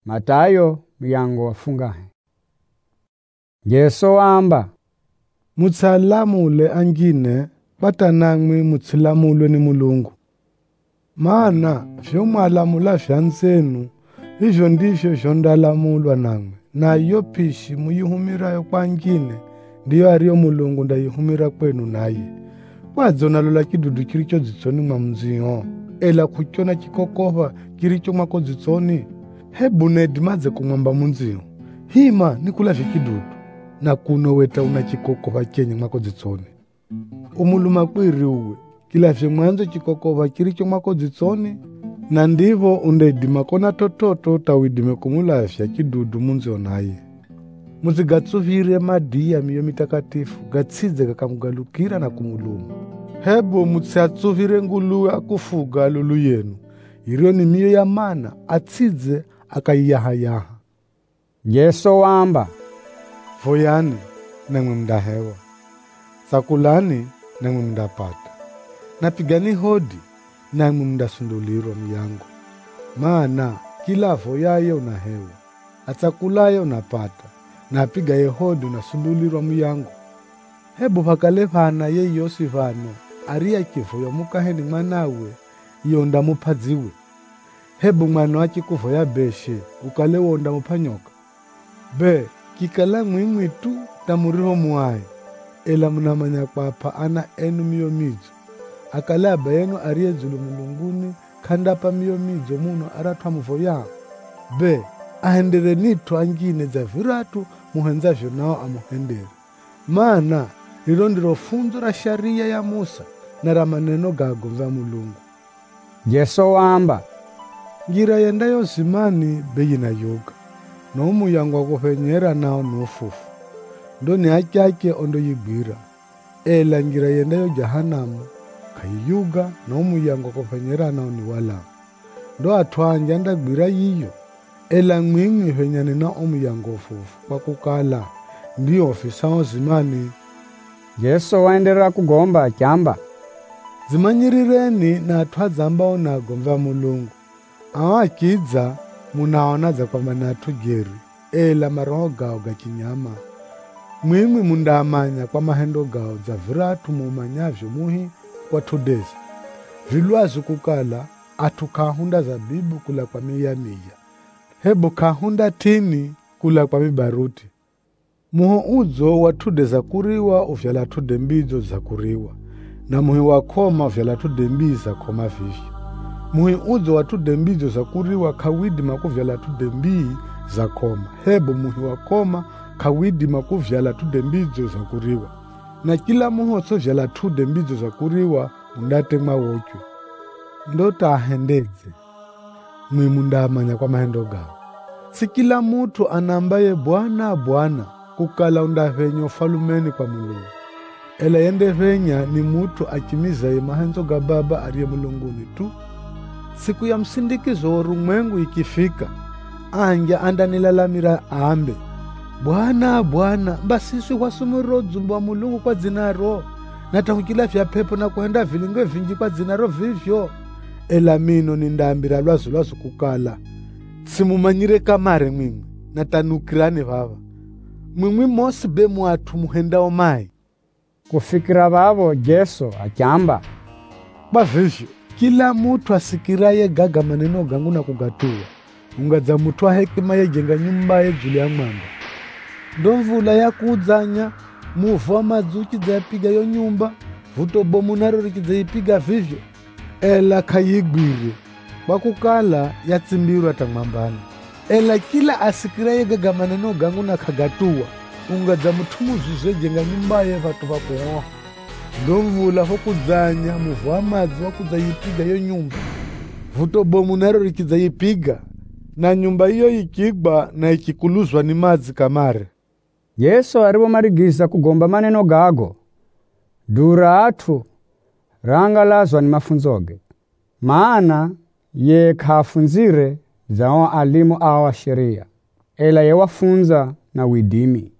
Matayo myango wafungahe. Yesu amba mutsalamule angine patanangwi mutsilamulwe ni Mulungu. Maana vyo mwalamula vyanzenu hivyo ndivyo vyondalamulwa nangwe, na iyo pishi muyihumirayo kwa ngine ndiyo ariyo Mulungu ndayihumira kwenu naye. Kwadze unalola kidudu kiricho dzitsoni mwa mziho, ela kuchona chikokova kiricho mwako dzitsoni. Hebu nedimadze kumwamba munziho, hima nikulavye kidudu, na kuno weta una chikokova chenye mwako dzitsoni. Umuluma kwiri uwe, kilavye mwanzo chikokova kiricho mwako dzitsoni, na ndivo undedima kona tototo tawidime kumulavya kidudu munziho naye. Muzigatsuvire madiya miyo mitakatifu gatsidze kakamugalukira na kumuluma. Hebu mutsiatsuvire nguluwe akufuga lulu yenu, iriyo ni miyo ya mana atsidze akayiyahayaha. Yesu wamba voyani namwe mdahewa, sakulani namwe mdapata, napigani hodi namwe mdasundulirwa miyangu. Maana kila voyaye unahewa, atsakulaye unapata, napiga yehodi unasundulirwa miyangu. Hebu vakale vana ye yosi vano aria kivoya mukaheni mwanawe iyo ndamupadziwe. Hebu mwana wachikuvoya beshe ukale wonda mupanyoka. Be kikala mwimwi tu tamuriho muwaye, ela munamanya kwapa ana enu miyo midzo. Akale aba yenu arie zulu mulunguni kandapa miyo midzo muno aratwa muvoya. Be ahendere nitu angine za viratu muhenzavyo nao amuhendere. Maana lilo ndilo funzo la sharia ya Musa na la maneno gago za Mulungu. Yesu wamba ngira yendayo zimani beyina yoga, no umuyango wakuhenyera nao nofufu, ndoni achake ondo yigwira. Ela ngira yendayo jahanamu kayiyuga, no umuyango wakuhenyera nao ni wala. Ndo atwanja ndagwira yiyo, ela mwingi henyane na umuyango ufufu kwa kukala ndiyo ofisao zimani. Yesu waendelea kugomba akyamba zimanyirireni na atwadzambao na gomva Mulungu. Awakidza munaona za kwa manatu geri, ela maroho gao gachinyama. Mwimwi mundamanya kwa mahendo gao za viratu mumanyavyo muhi kwa tudesi. Vilwazu kukala atukahunda zabibu kula kwa miya. Hebu kahunda tini kula kwa mibaruti. Muho uzo watude za kuriwa uvyala tude mbizo za kuriwa, na muhi wakoma uvyala tude mbizo za koma vivyo. Muhi uzo watude mbizo za kuriwa kawidi makuvyala tude mbii za koma. Hebu muhi wakoma kawidi makuvyala tude mbizo za kuriwa. Na kila muho so vyala tude mbizo za kuriwa undate mawokyo. Ndota ahendeze mwi mundamanya kwa mahendo gao. Si kila mutu anambaye Bwana Bwana kukala undavenyo falumeni kwa Mulungu. Ela yende venya ni mutu akimiza mahenzo ga Baba ariye mulunguni tu. Siku ya msindikizo urumwengu ikifika, anja andanilalamira ambe, Bwana Bwana mbasisi wasumuro dzumba Mulungu kwa zinaro, na tahukila vya pepo na kuenda vilingwe vinji kwa zinaro vivyo. Ela mino nindambira lwazu kukala simumanyire kamare mwimwi na tanukirane vava. Mwimwi mosi be mwatu muhenda omai. Kufikira vavo Yesu akyamba kwa vivyo kila mutu asikiraye gaga maneno gangu na kugatua, ungadza mutu wa hekima yejenga nyumba ye juli ya mwamba. Ndo mvula ya kuudzanya muvu wa madzuki zayapiga yo nyumba, vuto bomu naro rikizayipiga vivyo, ela kayigwire kwa kukala yatsimbirwa tamwambani. Ela kila asikiraye gaga maneno gangu na kagatua, ungadza mutu muzuze jenga nyumba ye vatu vakuoha. Ndo mvula hokudzanya muvu wa madzi wakudzayipiga yo nyumba, vuto bomu naro rikidzayipiga, na nyumba iyo ikigba na ikikuluzwa ni madzi kamare. Yesu arivomarigiza kugomba maneno gago, dura atu rangalazwa ni mafunzoge. Maana ye kafunzire zao alimu awa sheria, ela ye wafunza na widimi.